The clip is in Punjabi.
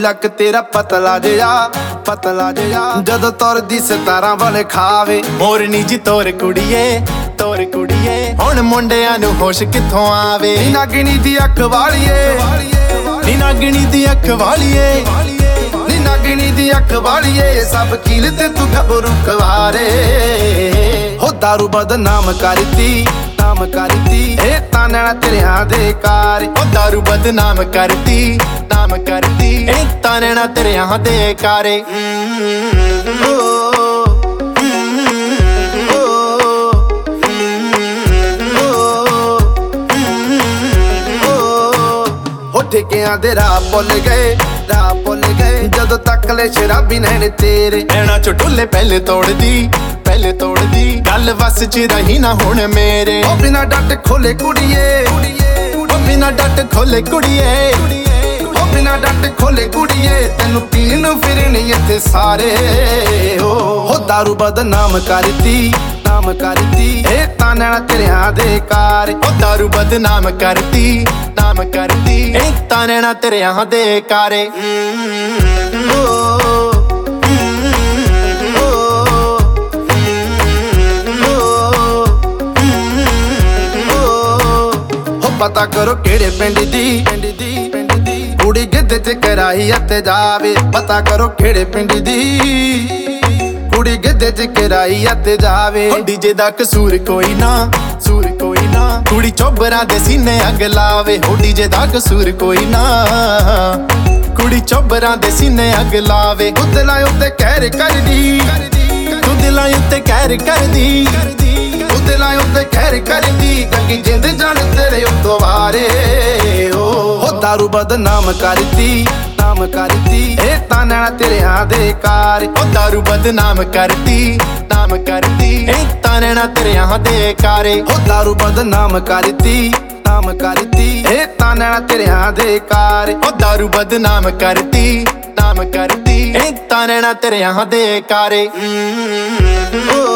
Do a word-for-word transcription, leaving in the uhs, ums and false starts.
ਲੱਕ ਤੇਰਾ ਪਤਲਾ ਜਿਹਾ ਪਤਲਾ ਜਿਹਾ ਜਦੋਂ ਤੁਰਦੀ ਸਿਤਾਰਾਂ ਵਾਲੇ ਖਾਵੇ ਮੋਰਨੀ ਜੀ ਤੋਰ ਕੁੜੀਏ ਤੋਰ ਕੁੜੀਏ ਹੁਣ ਮੁੰਡਿਆਂ ਨੂੰ ਹੋਸ਼ ਕਿੱਥੋਂ ਆਵੇ ਨੀ ਨਾਗਣੀ ਦੀ ਅੱਖ ਵਾਲੀਏ ਨੀ ਨਾਗਣੀ ਦੀ ਅੱਖ ਵਾਲੀਏ ਨੀ ਨਾਗਣੀ ਦੀ ਅੱਖ ਵਾਲੀਏ ਸਭ ਕੀਲ ਤੇ ਤੂੰ ਗੱਭਰੂ ਕਵਾਰੇ ਹੋ ਦਾਰੂ ਬਦਨਾਮ ਕਰਤੀ ਨਾਮ ਕਰਤੀ ਇਹ ਤਾਂ ਨੈਣਾ ਤੇਰਿਆਂ ਦੇ ਕਾਰ ਉਹ ਦਾਰੂ ਬਦਨਾਮ ਕਰਤੀ ਨਾਮ ਕਰਤੀ ਇਹ ਤਾਂ ਨੈਣਾ ਤੇਰਿਆਂ ਦੇ ਕਾਰੇ ਠੇਕਿਆਂ ਦੇ ਰਾਹ ਭੁੱਲ ਗਏ ਰਾਹ ਭੁੱਲ ਗਏ ਜਦੋਂ ਤੱਕ ਲੈ ਸ਼ਰਾਬੀ ਨੈਣ ਤੇਰੇ ਨੈਣਾ ਚ ਢੁੱਲੇ ਪਹਿਲੇ ਤੋੜਦੀ ਪਹਿਲੇ ਤੋੜਦੀ ਗੱਲ ਵਸ ਚ ਰਹੀ ਨਾ ਹੁਣ ਮੇਰੇ ਉਹ ਬਿਨਾ ਡੱਟ ਖੋਲੇ ਕੁੜੀਏ ਉਹ ਬਿਨਾ ਡੱਟ ਖੋਲੇ ਕੁੜੀਏ ਉਹ ਬਿਨਾ ਡੱਟ ਖੋਲੇ ਕੁੜੀਏ ਤੈਨੂੰ ਪੀਣ ਨੂੰ ਫਿਰਨੀ ਇੱਥੇ ਸਾਰੇ ਹੋ ਦਾਰੂ ਬਦਨਾਮ ਕਰਤੀ ਨਾਮ ਕਰਤੀ ਇਹ ਤਾਂ ਨੈਣਾ ਤੇਰਿਆਂ ਦੇ ਕਾਰ ਉਹ ਦਾਰੂ ਬਦਨਾਮ ਕਰਤੀ ਨਾਮ ਕਰਤੀ ਇਹ ਤਾਂ ਨੈਣਾ ਤੇਰਿਆਂ ਦੇ ਕਾਰੇ ਪਤਾ ਕਰੋ ਕਿਹੜੇ ਪਿੰਡ ਦੀ ਪਿੰਡ ਦੀ ਪਿੰਡ ਦੀ ਕੁੜੀ ਗਿੱਧੇ ਚ ਕਰਾਈ ਅਤੇ ਜਾਵੇ ਪਤਾ ਕਰੋ ਕਿਹੜੇ ਪਿੰਡ ਦੀ ਕੁੜੀ ਗਿੱਧੇ ਚ ਕਰਾਈ ਅਤੇ ਜਾਵੇ ਡੀਜੇ ਦਾ ਕਸੂਰ ਕੋਈ ਨਾ ਸੂਰ ਕੋਈ ਨਾ ਕੁੜੀ ਚੋਬਰਾਂ ਦੇ ਸੀਨੇ ਅੱਗ ਲਾਵੇ ਹੋ ਡੀਜੇ ਦਾ ਕਸੂਰ ਕੋਈ ਨਾ ਕੁੜੀ ਚੋਬਰਾਂ ਦੇ ਸੀਨੇ ਅੱਗ ਲਾਵੇ ਤੂੰ ਦਿਲਾਂ ਉੱਤੇ ਕਹਿਰ ਕਰਦੀ ਤੂੰ ਦਿਲਾਂ ਉੱਤੇ ਕਹਿਰ ਕਰਦੀ ਤੂੰ ਦਿਲਾਂ ਉੱਤੇ ਕਹਿਰ ਕਰਦੀ ਗੰਗੀ ਜਿੰਦ ਜਾਣ ਤੇਰੇ ਉੱਤੋਂ ਵਾਰੇ ਹੋ ਦਾਰੂ ਬਦਨਾਮ ਕਰਤੀ ਨਾਮ ਕਰਤੀ ਇਹ ਤਾਂ ਨੈਣਾ ਤੇਰਿਆਂ ਦੇ ਕਾਰ ਉਹ ਦਾਰੂ ਬਦਨਾਮ ਕਰਤੀ ਨਾਮ ਕਰਤੀ ਇਹ ਤਾਂ ਨੈਣਾ ਤੇਰਿਆਂ ਦੇ ਕਾਰੇ ਉਹ ਦਾਰੂ ਬਦਨਾਮ ਕਰਤੀ ਨਾਮ ਕਰਤੀ ਇਹ ਤਾਂ ਨੈਣਾ ਤੇਰਿਆਂ ਦੇ ਕਾਰ ਉਹ ਦਾਰੂ ਬਦਨਾਮ ਕਰਤੀ ਨਾਮ ਕਰਤੀ ਇਹ ਤਾਂ ਨੈਣਾ ਤੇਰਿਆਂ ਦੇ ਕਾਰੇ